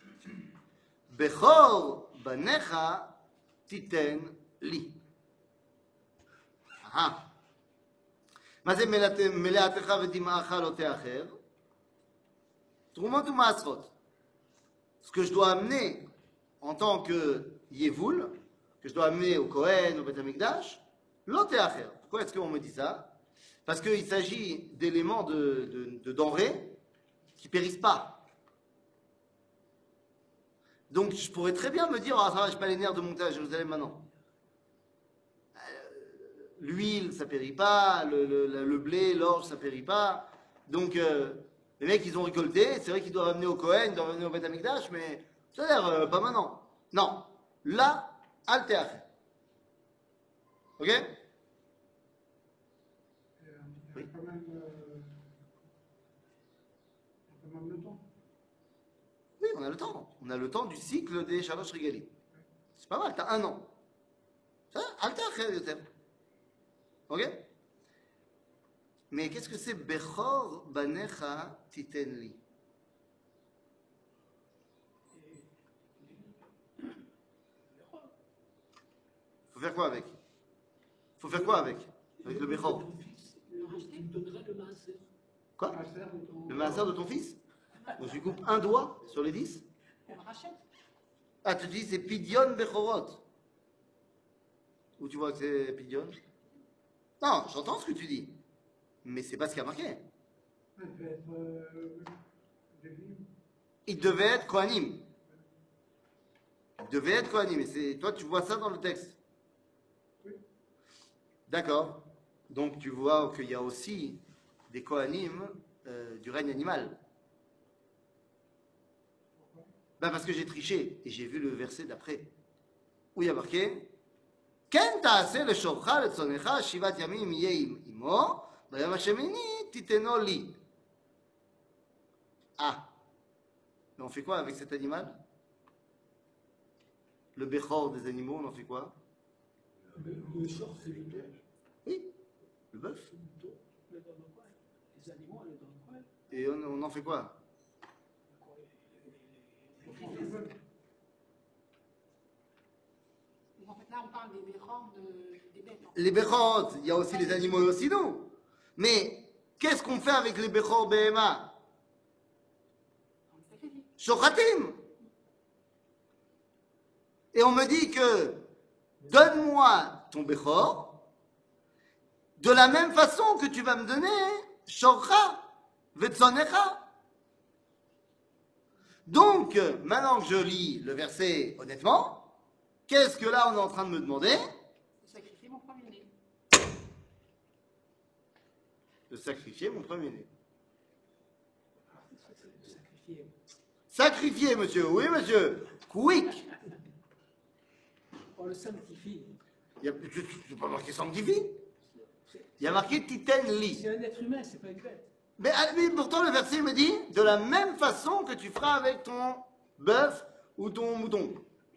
Bechor banecha titen li. Ah. מה זה מלאתך ודמעך לא תאחר? תרומות ומעשרות. Ce que je dois amener en tant que Yevoul, que je dois amener au Kohen, au Beth Amikdash, lo teacher. Pourquoi est-ce qu'on me dit ça? Parce qu'il s'agit d'éléments de, de, de denrées qui périssent pas. Donc je pourrais très bien me dire, ah ça va, je n'ai pas les nerfs de monter à Jérusalem maintenant. L'huile, ça périt pas, le, le, le blé, l'orge, ça périt pas. Donc, euh, les mecs, ils ont récolté, c'est vrai qu'ils doivent amener au Kohen, ils doivent amener au Beth Amikdash, mais ça a l'air euh, pas maintenant. Non. Là, al teach. Ok? Il y a quand même, euh, il y a quand même le temps. Oui, on a le temps. On a le temps du cycle des Shalosh Regalim. C'est pas mal, t'as un an. Ça, al teach, Yotem. Ok? Mais qu'est-ce que c'est Bechor banecha titen li? Faut faire quoi avec? Faut faire quoi avec? Avec le Bechor? Il me donnera le maaser. Quoi? Maaser de ton- Le maaser de ton fils? Donc tu coupes un doigt sur les dix? On le rachète. Ah, tu dis c'est Pidyon Bechorot. Où tu vois que c'est Pidyon? Non, j'entends ce que tu dis. Mais c'est pas ce qui a marqué. Ça devait être euh, Lévi. Il devait être Kohanim. Il devait être Kohanim. Et c'est, toi, tu vois ça dans le texte. Oui. D'accord. Donc, tu vois qu'il y a aussi des Kohanim euh, du règne animal. Ben parce que j'ai triché et j'ai vu le verset d'après. Où il y a marqué Ken ta'aseh leshorecha letzonecha shivat yamim yeh imo bayam hashemini titeno li. Ah. Mais on fait quoi avec cet animal? Le béchor des animaux, on en fait quoi? Le, le short, c'est le dos. Oui, le bœuf. Le dos, on est dans le coin. Les animaux, on est dans le coin. Et on, on en fait quoi? Quoi, les- les- les- les- Donc en fait, là, on parle des béchors de, des bêtes. en fait. Les béchors, il y a aussi les animaux aussi, nous. Mais qu'est-ce qu'on fait avec les béchor behema? On le sacrifie. Shochatim. Et on me dit que donne-moi ton béchor de la même façon que tu vas me donner shorcha vetzonecha. Donc, maintenant que je lis le verset honnêtement, qu'est-ce que là on est en train de me demander? Je sacrifie mon premier-né. De sacrifier mon premier-né. Sacrifier. Sacrifier, monsieur. Oui, monsieur. Quick. On le sanctifie. Il y a, je ne pas marqué sanctifie. Il y a marqué titen li. C'est un être humain, c'est pas une bête. Mais, ah, mais pourtant, le verset me dit de la même façon que tu feras avec ton bœuf ou ton mouton.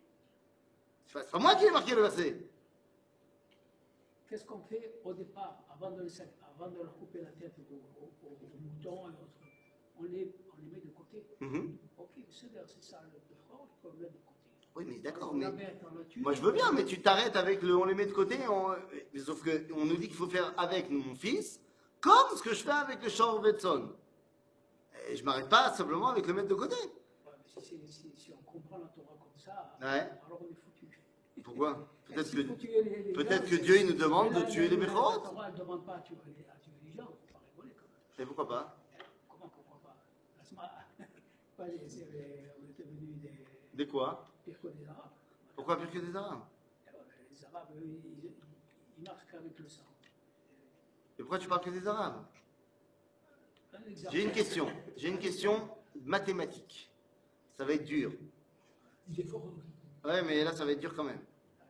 C'est pas, c'est pas moi qui ai marqué le verset. Qu'est-ce qu'on fait au départ, avant de, le sac- avant de leur couper la tête au, au, au, au mouton et autres, on les, on les met de côté. Mhm. Ok, c'est c'est ça le Bechor, il faut le mettre de côté. Oui, mais d'accord, On mais la met, on la tue. moi je veux bien, mais tu t'arrêtes avec le on les met de côté, on- sauf qu'on nous dit qu'il faut faire avec mon fils, comme ce que je fais avec le Shor Vetson. Et je m'arrête pas simplement avec le mettre de côté. Ouais, mais si, si, si, si on comprend la Torah comme ça, Ouais. alors on est foutu. Pourquoi? Peut-être S'il faut que, tuer les- les peut-être gens, que c'est- Dieu il nous demande Mais de la- tuer les la- La Bechorot. Torah ne demande pas à tuer les, à tuer les gens, il ne faut pas rigoler quand même. Et pourquoi pas? Comment, pourquoi pas Asma, pas les- c'est les- on était venus des Des quoi? pires que des Arabes. Pourquoi pire que des Arabes? Alors, les Arabes, eux, ils, ils, ils marchent qu'avec le sang. Et pourquoi tu parles que des Arabes? Un exemple. J'ai une question. J'ai une question mathématique. Ça va être dur. Il est fort. hein. Ouais, mais là, ça va être dur quand même.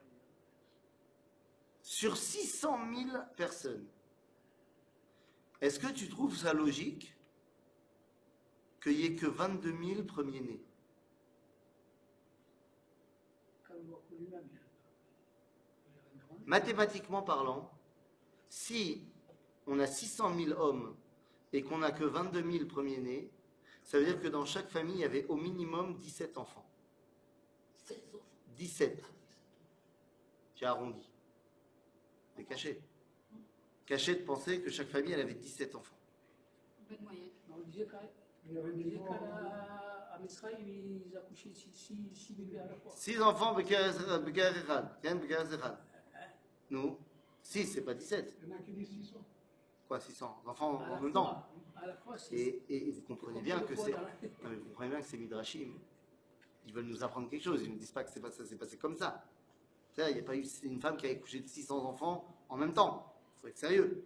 Sur six cent mille personnes, est-ce que tu trouves ça logique qu'il n'y ait que vingt-deux mille premiers-nés? Comme beaucoup lui-même. il a- il a un grand- Mathématiquement parlant, si on a six cent mille hommes et qu'on n'a que vingt-deux mille premiers-nés, ça veut dire que dans chaque famille, il y avait au minimum dix-sept enfants. dix-sept. J'ai arrondi. C'est caché. Caché de penser que chaque famille, elle avait dix-sept enfants. Bonne moyenne. On disait qu'à Il y avait on des disait morts, qu'à la- à Misraïm, ils accouchaient six, six, six bébés à la fois. six enfants, Bekeres Echad. Ken Bekeres Echad. Nous, six, c'est pas dix-sept. il y en a qui disent six cents. Quoi, six cents enfants À en la même fois, temps. À la fois, c'est. Et, et vous comprenez bien que c'est. dans la- Non, mais vous comprenez bien que c'est Midrashim. Ils veulent nous apprendre quelque chose. Ils ne disent pas que c'est pas, ça s'est passé comme ça. C'est-à-dire, il n'y a pas eu une femme qui a accouché de six cents enfants en même temps. Il faut être sérieux.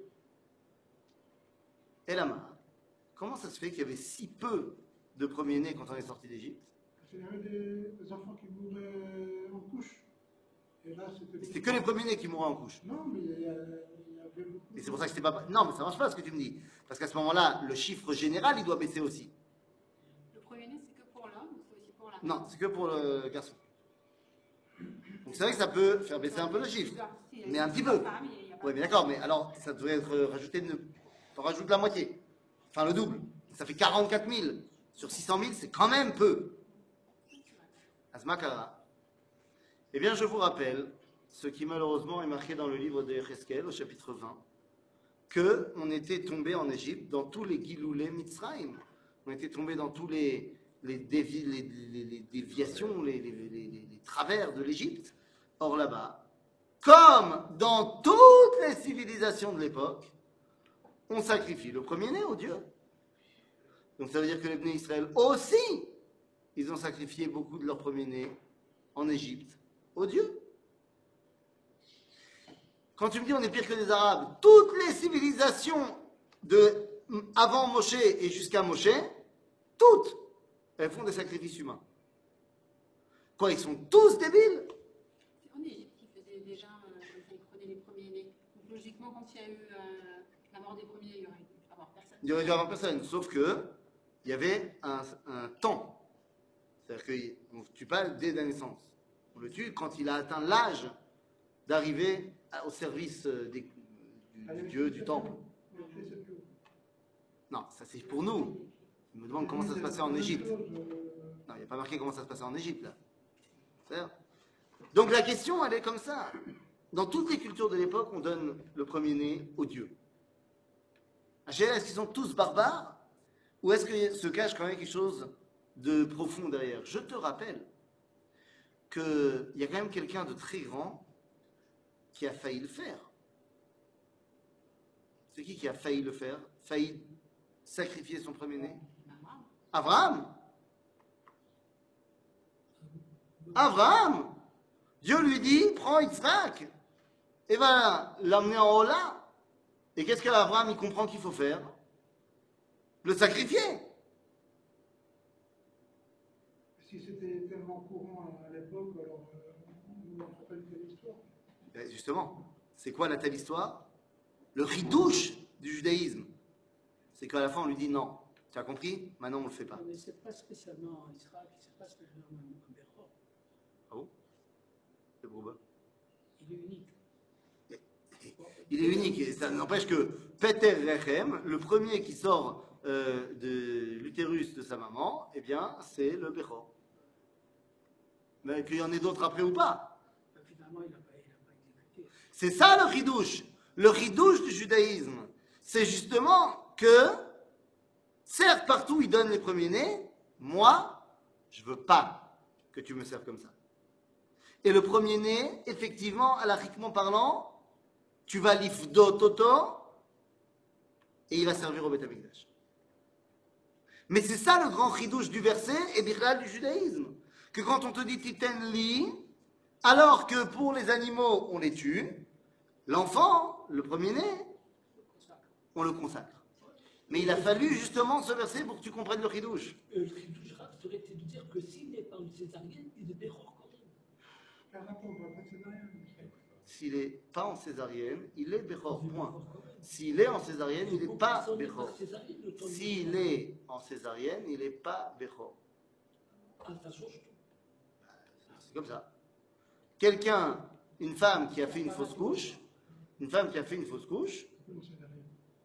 Et là, comment ça se fait qu'il y avait si peu de premiers-nés quand on est sorti d'Égypte? Parce qu'il y avait des, des enfants qui mouraient en couche. Et là, c'était. C'était que les premiers-nés qui mouraient en couche. Non, mais il y, a- il y avait beaucoup. Et c'est pour ça que c'était pas. Non, mais ça marche pas ce que tu me dis. Parce qu'à ce moment-là, le chiffre général, il doit baisser aussi. Le premier-né, c'est que pour l'homme ou c'est aussi pour la Non, c'est que pour le garçon. Donc c'est vrai que ça peut faire baisser un peu le chiffre. Si, Mais un petit si, peu. femme, il y a pas Oui, mais d'accord, mais alors ça devrait être rajouté, de... t'en rajoutes la moitié. Enfin, le double. Ça fait quarante-quatre mille. Sur six cent mille, c'est quand même peu. Asmakara. Eh bien, je vous rappelle, ce qui malheureusement est marqué dans le livre de Yecheskel, au chapitre vingt, que on était tombé en Égypte dans tous les Giloulé Mitzrayim. On était tombé dans tous les, les, dévi- les, les- les déviations, les, les- les- les- les travers de l'Égypte. Or là-bas, comme dans toutes les civilisations de l'époque, on sacrifie le premier-né au Dieu. Donc ça veut dire que les Bnei Israël aussi, ils ont sacrifié beaucoup de leur premier-né en Égypte au Dieu. Quand tu me dis on est pire que les Arabes, toutes les civilisations de avant Moshe et jusqu'à Moshe, toutes, elles font des sacrifices humains. Quoi, ils sont tous débiles? C'est en Égypte qui faisait déjà, euh, comme ça, ils prenaient les premiers-nés. Donc logiquement, quand il y a eu euh, la mort des premiers, il y aurait dû avoir personne. Il y aurait dû avoir personne, sauf que il y avait un, un temps. C'est-à-dire qu'on ne tue pas dès la naissance. On le tue quand il a atteint l'âge d'arriver à- au service euh, des- du, du Dieu, du temple. Il a fait cette chose. Non, ça c'est pour nous. Il me demande comment ça se passait en La même Égypte. chose, euh, Non, il n'y a pas marqué comment ça se passait en Égypte, là. C'est-à-dire- Donc la question, elle est comme ça. Dans toutes les cultures de l'époque, on donne le premier-né au Dieu. Hachem, est-ce qu'ils sont tous barbares? Ou est-ce que se cache quand même quelque chose de profond derrière? Je te rappelle qu'il y a quand même quelqu'un de très grand qui a failli le faire. C'est qui qui a failli le faire? Failli sacrifier son premier-né? Maman, Abraham. Abraham. Dieu lui dit, prends Yitzhak et va l'amener en haut là. Et qu'est-ce qu'Abraham il comprend qu'il faut faire? Le sacrifier. Si c'était tellement courant à l'époque, alors euh, on ne rappelle que l'histoire. Ben, justement, c'est quoi la telle histoire? Le ridouche du judaïsme. C'est qu'à la fin on lui dit non. Tu as compris? Maintenant on ne le fait pas. Mais c'est pas spécialement en Israël, c'est pas spécialement en Bechor. Ah bon? le Brouba. Il est unique. Il est unique, et ça n'empêche que Peter Rechem, le premier qui sort euh, de l'utérus de sa maman, eh bien, c'est le Bechor. Mais qu'il y en ait d'autres après ou pas. Ben, finalement, il n'a pas, il a pas exécuté. C'est ça le chidouche. Le chidouche du judaïsme, c'est justement que, certes, partout il donne les premiers-nés, moi, je veux pas que tu me serves comme ça. Et le premier-né, effectivement, halachiquement parlant, tu vas l'ifdot toto, et il va servir au Beth Amikdash. Mais c'est ça le grand chidouche du verset et birlal du judaïsme. Que quand on te dit titen li, alors que pour les animaux, on les tue, l'enfant, le premier-né, on le consacre. Mais il a fallu justement ce verset pour que tu comprennes le chidouche. Euh, le chidouche rare serait de dire que s'il n'est pas une césarienne, il est Bechor quand même. Par rapport à la césarienne. S'il n'est pas en césarienne, il est Bechor, point. S'il est en césarienne, il n'est pas Bechor. S'il est en césarienne, il n'est pas Bechor. Ah, ça change tout. C'est comme ça. Quelqu'un, une femme qui a fait une fausse couche, une femme qui a fait une fausse couche, Une césarienne.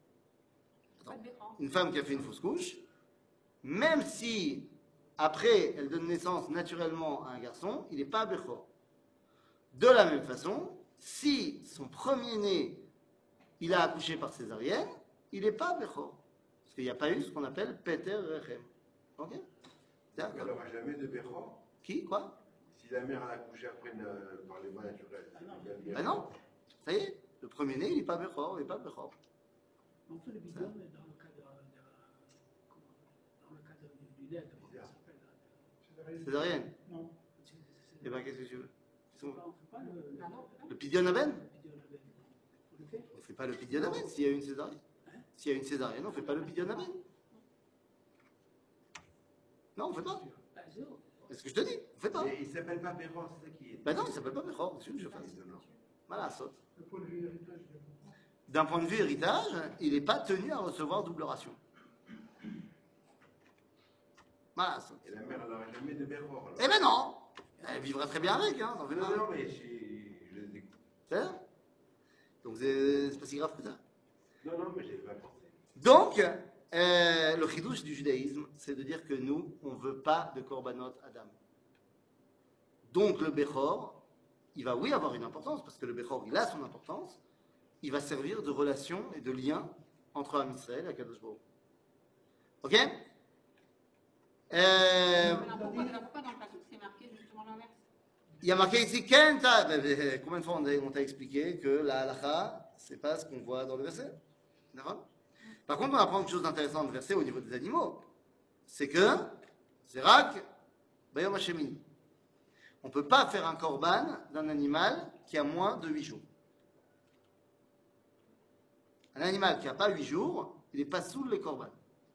Pas de Bechor. une femme qui a fait une fausse couche, même si après elle donne naissance naturellement à un garçon, il n'est pas Bechor. De la même façon, si son premier-né, il a accouché par césarienne, il n'est pas Bechor. Parce qu'il n'y a pas eu ce qu'on appelle Peter Rechem. Ok? Il D'accord. n'aura jamais de Bechor. Qui? Quoi? Si la mère a accouché après une, par les voies naturelles. Ah non. il y a Ben non. Ça y est, le premier-né, il n'est pas Bechor, il n'est pas Bechor. On fait le bidon, mais dans le cas de, de- comment- dans le cas de, du lait, comment ça s'appelle là, Césarienne. Césarienne. Non. c'est- c'est- Eh ben, qu'est-ce que tu veux? c'est pas- on fait pas le, Ah non, Le Pidyon Aben? le bidon avec. On le fait. On ne fait pas le Pidyon Aben s'il y a une césarienne. S'il y a une césarienne, on ne fait pas le Pidyon Aben. Non, on ne fait pas. Ah, zéro. C'est ce que je te dis, on ne fait pas. Mais il ne s'appelle pas Bechor, c'est ça qui est. Ben non, il ne s'appelle pas Bechor, c'est ce que je fasse. étonnant. Voilà, saute. Le point de vue héritage, je ne comprends pas. D'un point de vue héritage, il n'est pas tenu à recevoir double ration. Voilà, saute. Et la mère, elle n'aura jamais de Bechor. alors. Eh ben non. Elle vivra très bien avec, hein, t'en fais Non, pas. non, mais j'ai- je les écoute. C'est ça? Donc c'est c'est pas si grave que ça. Non, non, mais j'ai pas pensé. Donc, euh, le chidouche du judaïsme, c'est de dire que nous, on ne veut pas de korbanot Adam. Donc le Bechor, il va oui avoir une importance, parce que le Bechor, il a son importance, il va servir de relation et de lien entre Am Israël et Akadosh Baruch Hu. Ok? Euh, Alors pourquoi, alors pourquoi dans le passage c'est marqué justement l'inverse? Il y a marqué ici, Ken ta- ben, ben, combien de fois on t'a- on t'a expliqué que la halakha, c'est pas ce qu'on voit dans le verset. D'accord? Par contre, on apprend quelque chose d'intéressant dans le verset au niveau des animaux. C'est que, Zerak, Bayom Hashemini. On ne peut pas faire un korban d'un animal qui a moins de huit jours. Un animal qui n'a pas huit jours, il n'est pas sous les korban.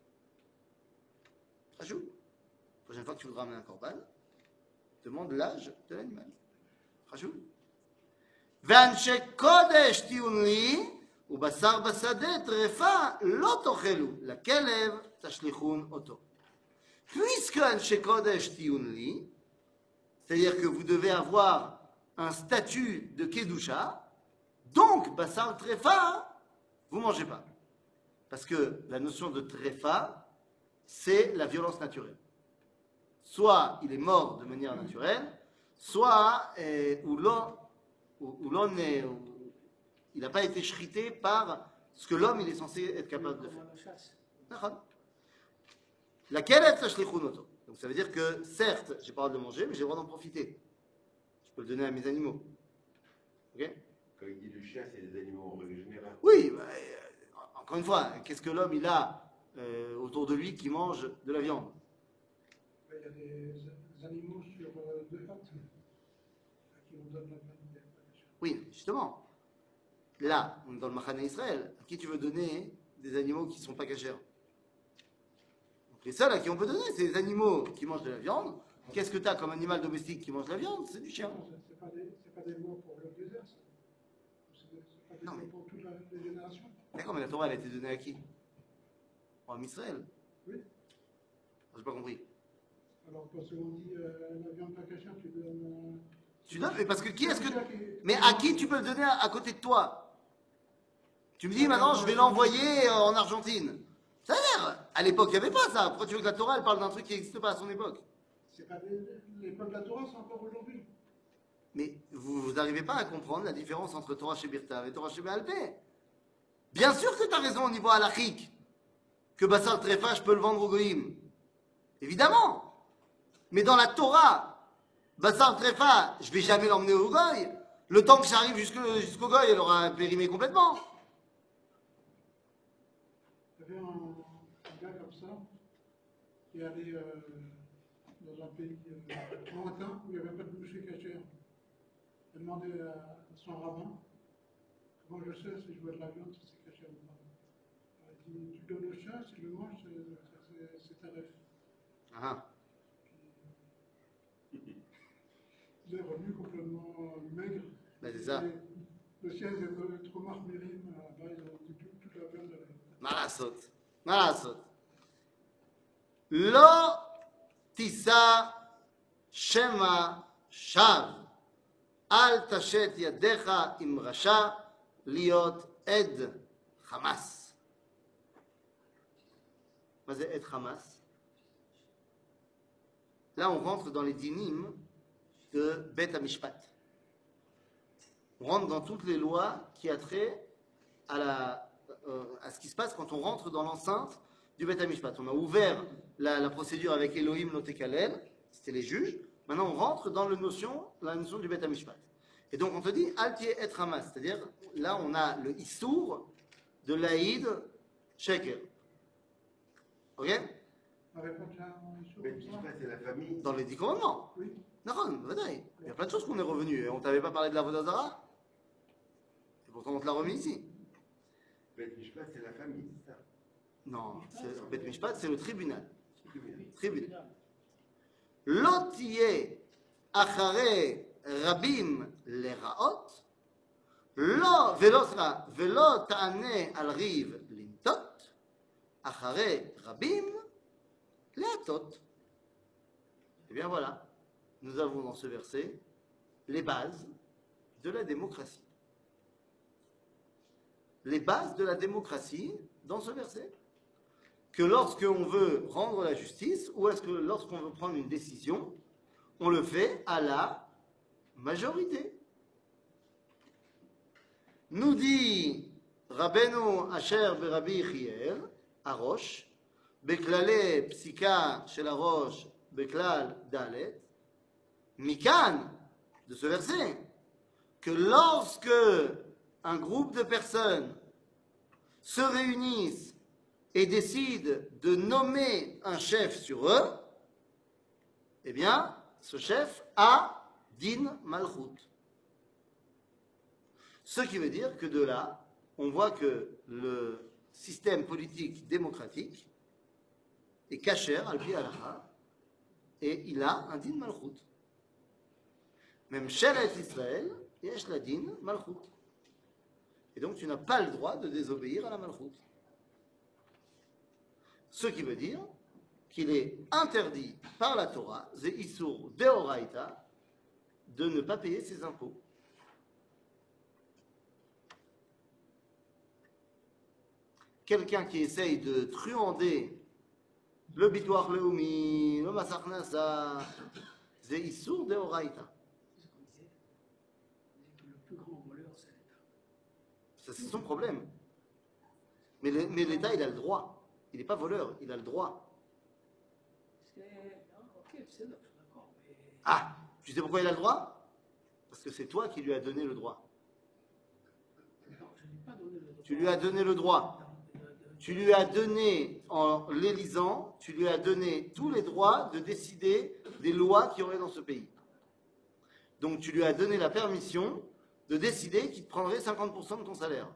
Ajoute. La prochaine fois que tu voudras amener un korban, demande l'âge de l'animal. Rajoute. ואנשי קודש תהיו לי, ובשר בשדה טרפה לא תאכלו, לכלב תשליכון אותו. Puisque אנשי קודש תהיו לי, c'est-à-dire que vous devez avoir un statut de Kedusha, donc basar trefa, vous ne mangez pas. Parce que la notion de trefa, c'est la violence naturelle. Soit il est mort de manière naturelle, soit euh, ou l'on, ou, ou l'on est, ou, il n'a pas été chrité par ce que l'homme il est censé être capable de Comme faire. à la chasse. D'accord. Laquelle est tashlichun oto. Donc ça veut dire que certes, j'ai pas le droit de le manger, mais j'ai le droit d'en profiter. Je peux le donner à mes animaux. Ok? Quand il dit le chien, c'est des animaux en règle générale. Oui, bah, euh, encore une fois, qu'est-ce que l'homme il a euh, autour de lui qui mange de la viande? Il y a des, des animaux sur euh, deux pattes à qui on donne la viande. Oui, justement. Là, on est dans le Machane Israël. À qui tu veux donner des animaux qui ne sont pas cachers? Donc les seuls à qui on peut donner, c'est les animaux qui mangent de la viande. Qu'est-ce que tu as comme animal domestique qui mange de la viande? C'est du chien. Non, ce n'est pas, des- c'est pas des lois pour le désert, ça. C'est des- c'est pas des Non, lois mais- pour toute la, les générations. D'accord, mais la Torah, elle a été donnée à qui? En Israël. Oui. J'ai pas compris. Alors, quand on dit euh, la viande pas cachère, tu donnes. Tu donnes, mais parce que qui est-ce que. Celui qui- Mais à qui tu peux le donner à, à côté de toi? Tu me dis maintenant, je vais l'envoyer euh, en Argentine. Ça a l'air. À l'époque, il n'y avait pas ça. Pourquoi tu veux que la Torah elle parle d'un truc qui n'existe pas à son époque? C'est pas des- les peuples de la Torah sont encore aujourd'hui. Mais vous n'arrivez pas à comprendre la différence entre Torah chez Birtav et Torah chez Béalpé. Bien sûr que tu as raison au niveau halachique, que Bassar Trefa, je peux le vendre au Goïm. Évidemment. Mais dans la Torah, Bassar Trefa, je ne vais jamais l'emmener au Goï. Le temps que j'arrive jusqu'au jusqu'au Goï, elle aura périmé complètement. Il y avait un, un gars comme ça qui allait euh, dans un pays euh, lointain où il n'y avait pas de boucher cachère. Il a demandé à son rabbin comment je sais si je vois de la viande, si c'est caché ou pas. Il a dit tu donnes au chat, s'il le mange, c'est- c'est c'est ta ref. Ah. Il est revenu complètement maigre. Ben, c'est ça. Et le ciel est trop marmérim, là-bas, ils ont dit toute la viande. elle- מה לעשות? מה לעשות? לא תישא שמא שווא, אל תשת ידיך עם רשע להיות עד חמאס. מה זה עד חמאס? Là, on rentre dans les dynimes de Bet HaMishpat. On rentre dans toutes les lois qui a trait à, la, euh, à ce qui se passe quand on rentre dans l'enceinte du Bet HaMishpat. On a ouvert la, la procédure avec Elohim Lotekalel, c'était les juges. Maintenant, on rentre dans le notion, la notion du Bet HaMishpat. Et donc, on te dit Altier et Hamas, c'est-à-dire là, on a le Issour de l'Aïd Sheker. Ok? On n'avait pas déjà un issue Mais comme tu ça? sais, c'est la famille. Dans les dix commandements. Oui. Naron, Vadaï. Il y a plein de choses qu'on est revenu. Et on t'avait pas parlé de la Vodazara. Et pourtant, on te l'a remis ici. Bet Mishpat, c'est la famille, c'est ça. Non, c'est- Bet Mishpat, c'est le tribunal. Tribunal. tribunal. לא תהיה אחרי רבים לרעות, לא, ולא, סליחה, ולא תענה על ריב לנטות, אחרי רבים להטות. Et bien voilà, nous avons dans ce verset les bases de la démocratie. Les bases de la démocratie dans ce verset. Que lorsque on veut rendre la justice, ou est-ce que lorsqu'on veut prendre une décision, on le fait à la majorité. Nous dit Rabbeinu Asher Berabi Yechiel, Arosh, Beklale Psika Shel Arosh, Beklal Dalet, Mikan, de ce verset, que lorsque un groupe de personnes se réunissent et décident de nommer un chef sur eux, eh bien, ce chef a din malchut. Ce qui veut dire que de là, on voit que le système politique démocratique est kasher al pi halacha et il a un din malchut. Même Shelet Israël, yesh la din malchut. Et donc tu n'as pas le droit de désobéir à la malchut. Ce qui veut dire qu'il est interdit par la Torah, Ze Isur Deoraita, de ne pas payer ses impôts. Quelqu'un qui essaye de truander le Bitoach Leumi, le Mas הכנסה, Ze Isur Deoraita. Le plus grand voleur, c'est l'État. Ça, c'est son problème. Mais le- mais l'État, il a le droit. Il n'est pas voleur, il a le droit. C'est. ah, Ok, c'est là, je suis d'accord. Mais. Ah, tu sais pourquoi il a le droit? Parce que c'est toi qui lui as donné le droit. Non, je n'ai pas donné le droit. Tu lui as donné le droit. Tu lui as donné, en l'élisant, tu lui as donné tous les droits de décider des lois qu'il y aurait dans ce pays. Donc tu lui as donné la permission de décider qu'il te prendrait cinquante pour cent de ton salaire.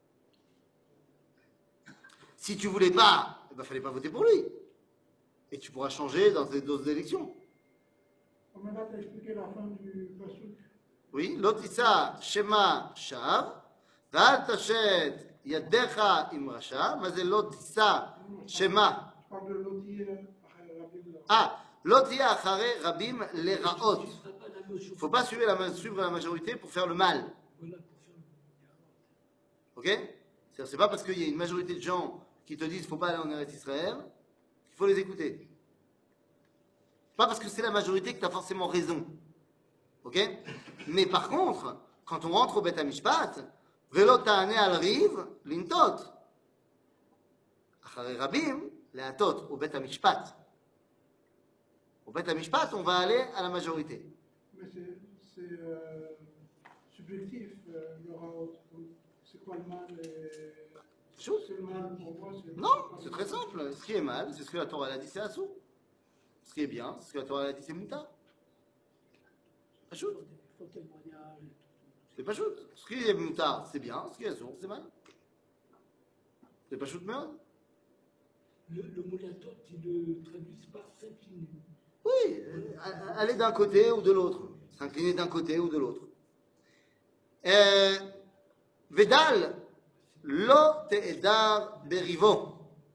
Si tu voulais pas, il ne fallait pas voter pour lui. Et tu pourras changer dans tes d'autres élections. On m'a pas expliqué la fin du pasuk. Oui, l'otissa shema shav, ואל תשת ידיך עם רשע, מה זה לא תישא שמה? Je parle de l'Otier Rabim là. אה, לא תהיה אחרי רבים Tu לרעות. ne feras pas la notion. Il ne faut pas suivre la, suivre la majorité pour faire le mal. Voilà, pour faire le- Ok? C'est-à-dire, c'est pas parce qu'il y a une majorité de gens qui te disent qu'il ne faut pas aller en Eretz Israël qu'il faut les écouter. Pas parce que c'est la majorité que tu as forcément raison. Ok? Mais par contre, quand on rentre au Bet HaMishpat, Velo ta'ane al riv lintot. Acharei rabim leatot au Bet HaMishpat. Au Bet HaMishpat, on va aller à la majorité. Mais c'est c'est, euh, subjectif, euh, il y aura autre. C'est quoi le mal et... Chou. C'est le mal pour moi. c'est- Non, c'est très simple. Ce qui est mal, c'est ce que la Torah a dit, c'est Assou. Ce qui est bien, c'est ce que la Torah a dit, c'est Mouta. Pas chou. Faux témoignage. C'est pas chou. Ce qui est Mouta, c'est bien. Ce qui est Assou, c'est mal. C'est pas chou de merde. Le, le moulatot, ils le traduisent par s'incliner. Oui, euh, aller d'un côté ou de l'autre. S'incliner d'un côté ou de l'autre. Euh, Vedal, lo te'edar berivo.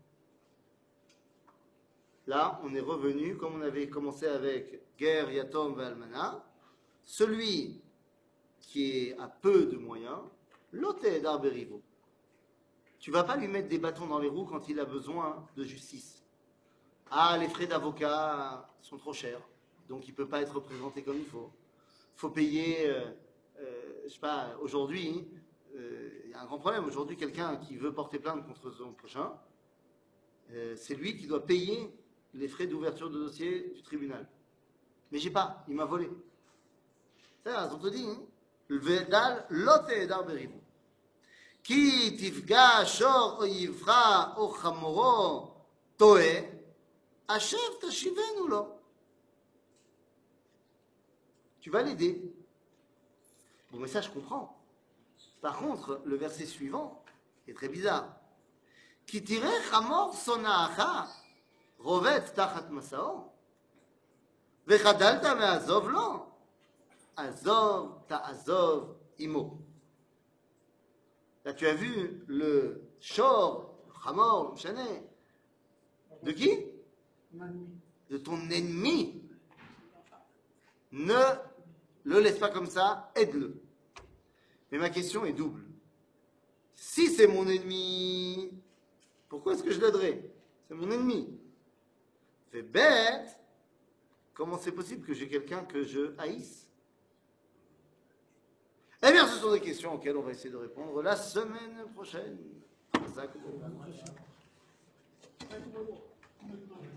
Là, on est revenu, comme on avait commencé avec Ger, Yatom, Valmana. Celui qui est à peu de moyens, lo te'edar berivo. Tu vas pas lui mettre des bâtons dans les roues quand il a besoin de justice. Ah, les frais d'avocat sont trop chers, donc il ne peut pas être représenté comme il faut. Il faut payer, euh, euh, je sais pas, aujourd'hui, euh, il y a un grand problème. Aujourd'hui, quelqu'un qui veut porter plainte contre son prochain, euh, c'est lui qui doit payer les frais d'ouverture de dossier du tribunal. Mais j'ai pas, il m'a volé. C'est ça, on te dit, hein? Le vedal lote edar berivo. Ki tifga shor oyivra o chamoro toe. Achève ta chivenu là. Tu vas l'aider. Bon, mais ça, je comprends. Par contre, le verset suivant est très bizarre. Ki tirech hamor sonaacha rovet tachat masao vechadalta me'azov lo azov ta'azov imo. Là, tu as vu le shor, hamor, mshane. De qui? De ton ennemi. Ne le laisse pas comme ça, aide-le. Mais ma question est double. Si c'est mon ennemi, pourquoi est-ce que je l'aiderais? C'est mon ennemi. Fait bête. Comment c'est possible que j'ai quelqu'un que je haïsse? Eh bien, ce sont des questions auxquelles on va essayer de répondre la semaine prochaine. Zach. La prochaine.